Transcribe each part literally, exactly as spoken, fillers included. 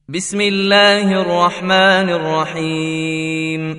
بسم الله الرحمن الرحيم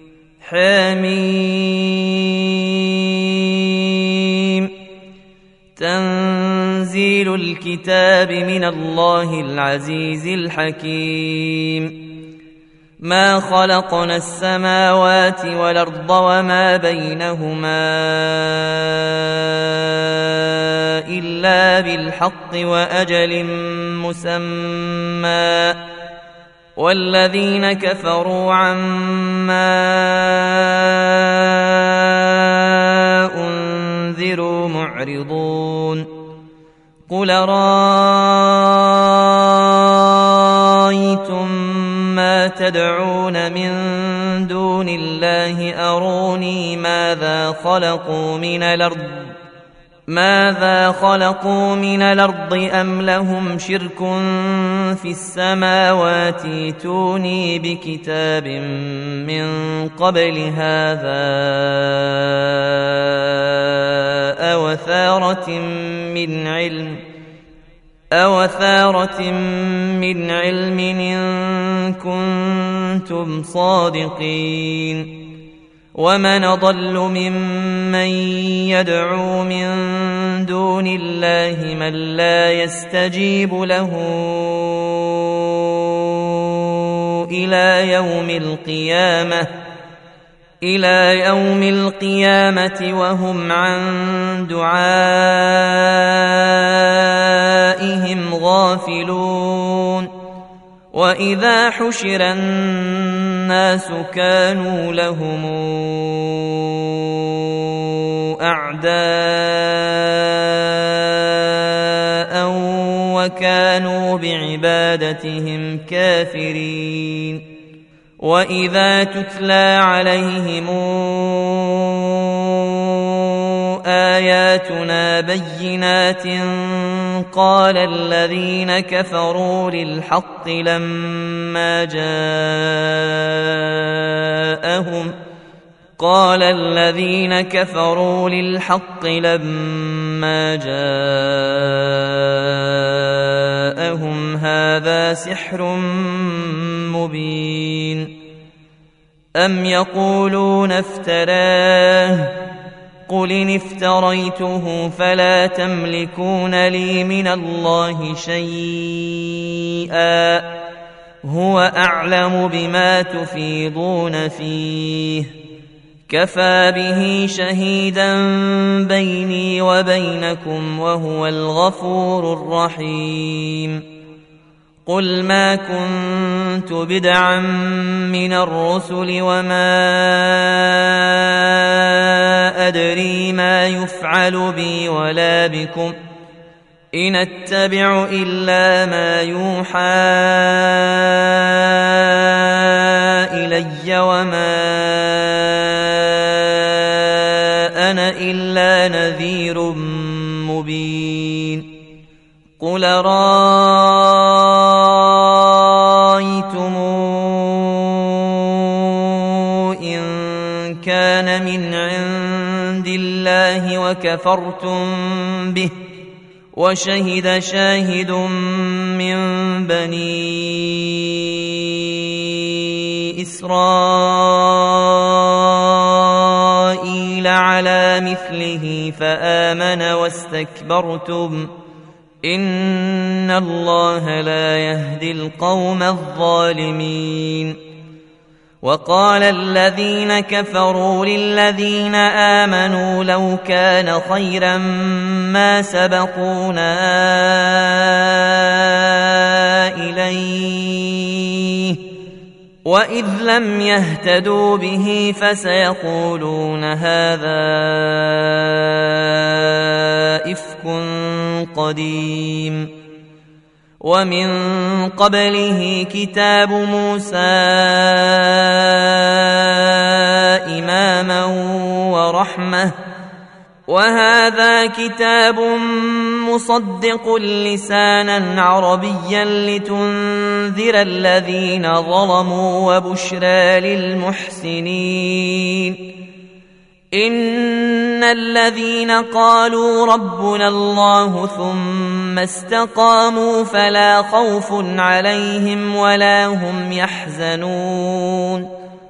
حميم تنزيل الكتاب من الله العزيز الحكيم ما خلقنا السماوات والأرض وما بينهما إلا بالحق وأجل مسمى والذين كفروا عما أنذروا معرضون قل رأيتم ما تدعون من دون الله أروني ماذا خلقوا من الأرض ماذا خلقوا من الأرض أم لهم شرك في السماوات ائتوني بكتاب من قبل هذا أو أثارة من علم أو أثارة من علم إن كنتم صادقين ومن أضل ممن يدعو من دون الله من لا يستجيب له إلى يوم القيامة إلى يوم القيامة وهم عن دعائهم غافلون وإذا حشر الناس كانوا لهم أعداء وكانوا بعبادتهم كافرين وإذا تتلى عليهم آياتنا بينات قال الذين كفروا للحق لما جاءهم قال الذين كفروا للحق لما جاءهم هذا سحر مبين أم يقولون افتراه قل إن افتريته فلا تملكون لي من الله شيئا هو أعلم بما تفيضون فيه كفى به شهيدا بيني وبينكم وهو الغفور الرحيم قل ما كنت بدعا من الرسل وما أدري ما يفعل بي ولا بكم إن أتبع إلا ما يوحى إلي وما أنا إلا نذير مبين قل رأيتم إن كان من عند الله وكفرتم به وشهد شاهد من بني إسرائيل على مثله فآمن واستكبرتم إن الله لا يهدي القوم الظالمين وقال الذين كفروا للذين آمنوا لو كان خيرا ما سبقونا إليه وإذ لم يهتدوا به فسيقولون هذا إفك قديم ومن قبله كتاب موسى إماما ورحمة وهذا كتاب مصدق لسانا عربيا لتنذر الذين ظلموا وبشرى للمحسنين إن الذين قالوا ربنا الله ثم استقاموا فلا خوف عليهم ولا هم يحزنون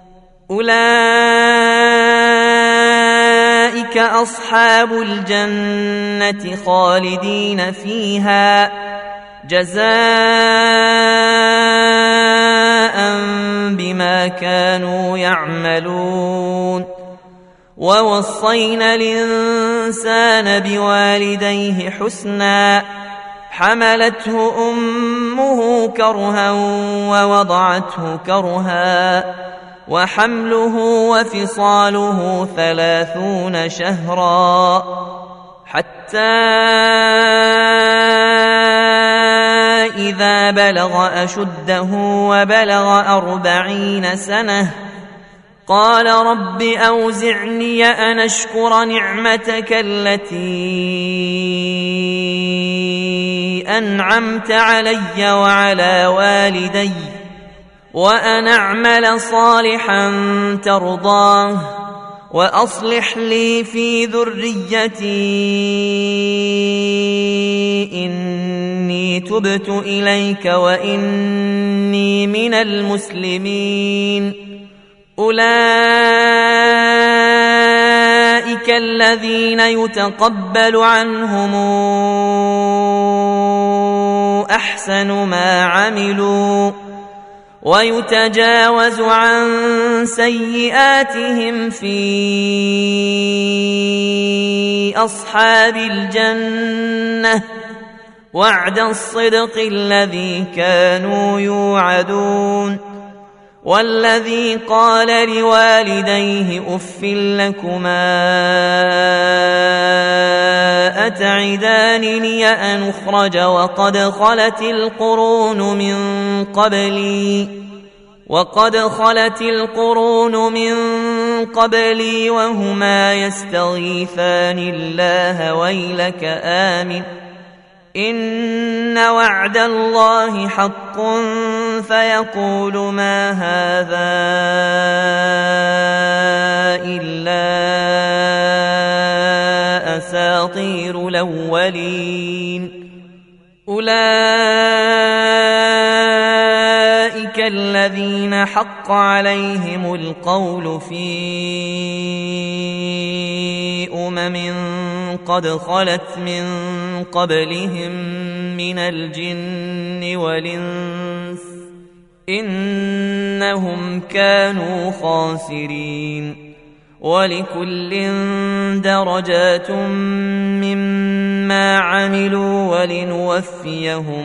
أولئك أصحاب الجنة خالدين فيها جزاء بما كانوا يعملون ووصينا الإنسان بوالديه حسنا حملته أمه كرها ووضعته كرها وحمله وفصاله ثلاثون شهرا حتى إذا بلغ أشده وبلغ أربعين سنة قال رب أوزعني أن أشكر نعمتك التي أنعمت علي وعلى والدي وأن أعمل صالحا ترضاه وأصلح لي في ذريتي إني تبت إليك وإني من المسلمين أولئك الذين يتقبل عنهم أحسن ما عملوا ويتجاوز عن سيئاتهم في أصحاب الجنة وعد الصدق الذي كانوا يوعدون والذي قال لوالديه أف لكما أتعدانني أن أخرج وقد خلت القرون من قبلي وقد خلت القرون من قبلي وهما يستغيثان الله ويلك آمن إن وعد الله حق فيقول ما هذا إلا أساطير الأولين أولئك الذين حق عليهم القول في أمم قد خلت من قبلهم من الجن والإنس إنهم كانوا خاسرين ولكل درجات مما عملوا ولنوفيهم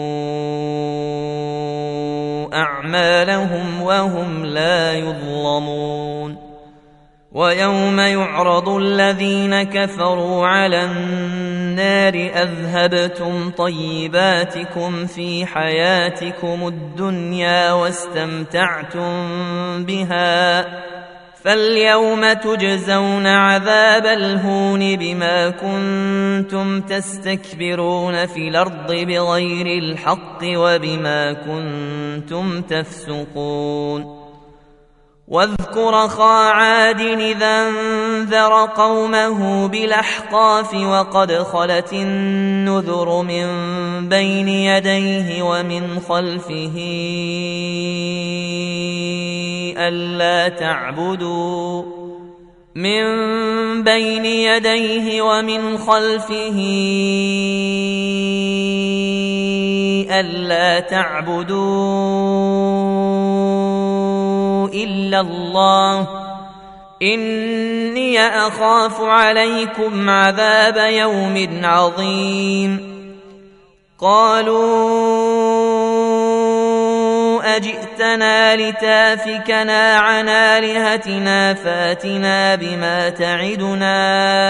أعمالهم وهم لا يظلمون ويوم يعرض الذين كفروا على النار أذهبتم طيباتكم في حياتكم الدنيا واستمتعتم بها فاليوم تجزون عذاب الهون بما كنتم تستكبرون في الأرض بغير الحق وبما كنتم تفسقون واذكر أخا عاد إذا انذر قومه بالأحقاف وقد خلت النذر من بين يديه ومن خلفه ألا تعبدوا من بين يديه ومن خلفه ألا تعبدوا إلا الله إني أخاف عليكم عذاب يوم عظيم قالوا أجئتنا لتافكنا عن آلهتنا فاتنا بما تعدنا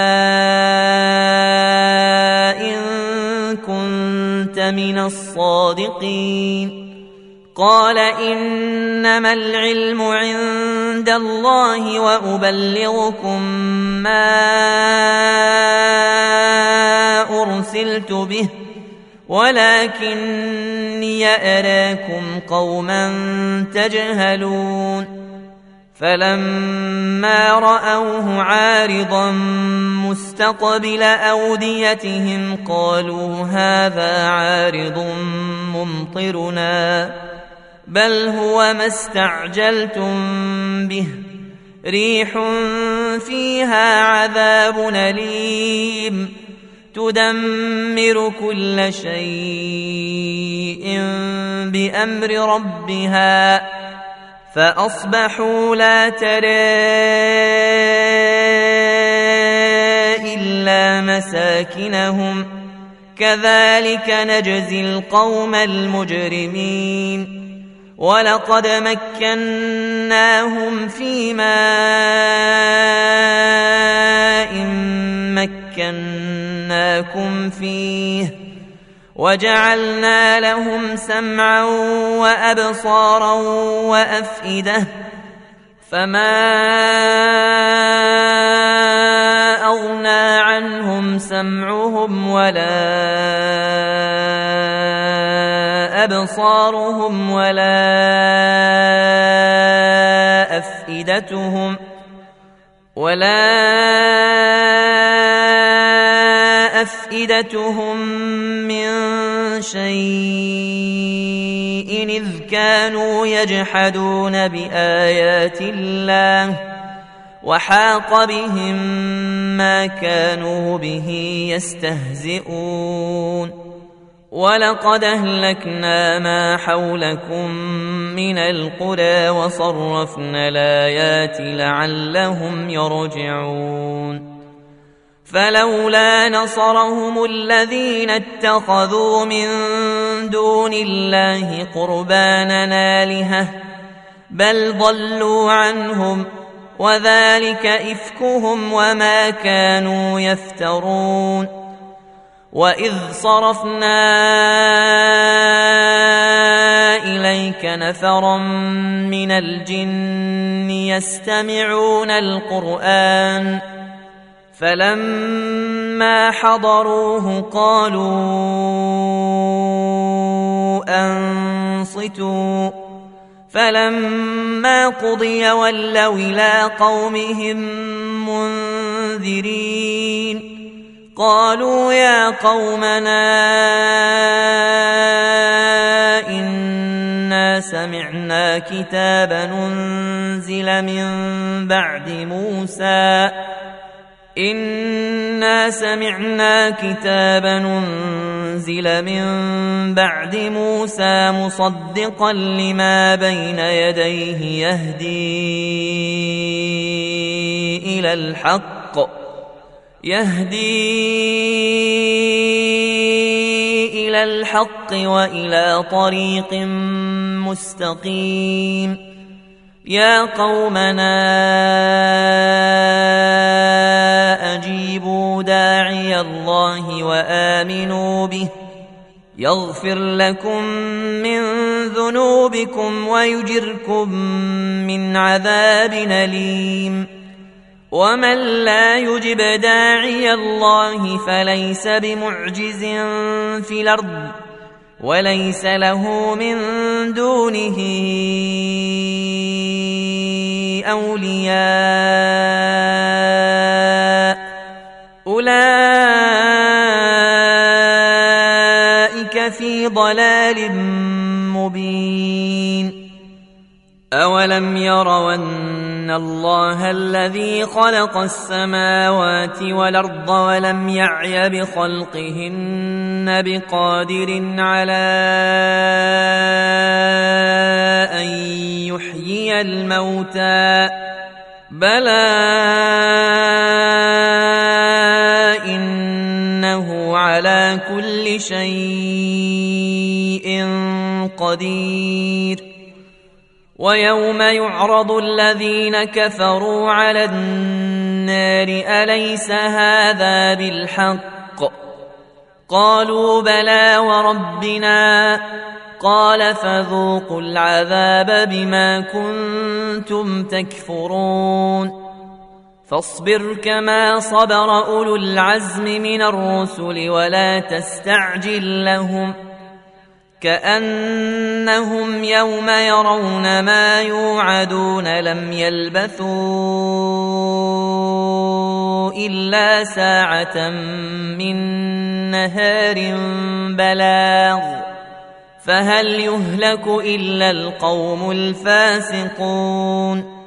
إن كنت من الصادقين قال إنما العلم عند الله وأبلغكم ما أرسلت به ولكني أراكم قوما تجهلون فلما رأوه عارضا مستقبل أوديتهم قالوا هذا عارض ممطرنا بل هو ما استعجلتم به ريح فيها عذاب أليم تدمر كل شيء بأمر ربها فأصبحوا لا ترى إلا مساكنهم كذلك نجزي القوم المجرمين ولقد مكناهم في ماء مكناكم فيه وجعلنا لهم سمعا وأبصارا وأفئدة فما أغنى عنهم سمعهم ولا أبصارهم ولا أفئدتهم ولا أفئدتهم من شيء إذ كانوا يجحدون بآيات الله وحاق بهم ما كانوا به يستهزئون ولقد أهلكنا ما حولكم من القرى وصرفنا الآيات لعلهم يرجعون فلولا نصرهم الذين اتخذوا من دون الله قربانا آلهة بل ضلوا عنهم وذلك إفكهم وما كانوا يفترون وإذ صرفنا إليك نفرا من الجن يستمعون القرآن فلما حضروه قالوا أنصتوا فلما قضي ولوا إلى قومهم منذرين قالوا يا قومنا إنا سمعنا كتابا أنزل من بعد موسى إنا سمعنا كتابا أنزل من بعد موسى مصدقا لما بين يديه يهدي إلى الحق يهدي إلى الحق وإلى طريق مستقيم يا قومنا أجيبوا داعي الله وآمنوا به يغفر لكم من ذنوبكم ويجركم من عذاب أليم ومن لا يجب داعي الله فليس بمعجز في الأرض وليس له من دونه أولياء أولئك في ضلال مبين أولم يروا أن الله الذي خلق السماوات والأرض ولم يعي بخلقهن بقادر على أن يحيي الموتى بلى إنه على كل شيء قدير ويوم يعرض الذين كفروا على النار أليس هذا بالحق قالوا بلى وربنا قال فذوقوا العذاب بما كنتم تكفرون فاصبر كما صبر أولو العزم من الرسل ولا تستعجل لهم كأنهم يوم يرون ما يوعدون لم يلبثوا إلا ساعة من نهار بلاغ فهل يهلك إلا القوم الفاسقون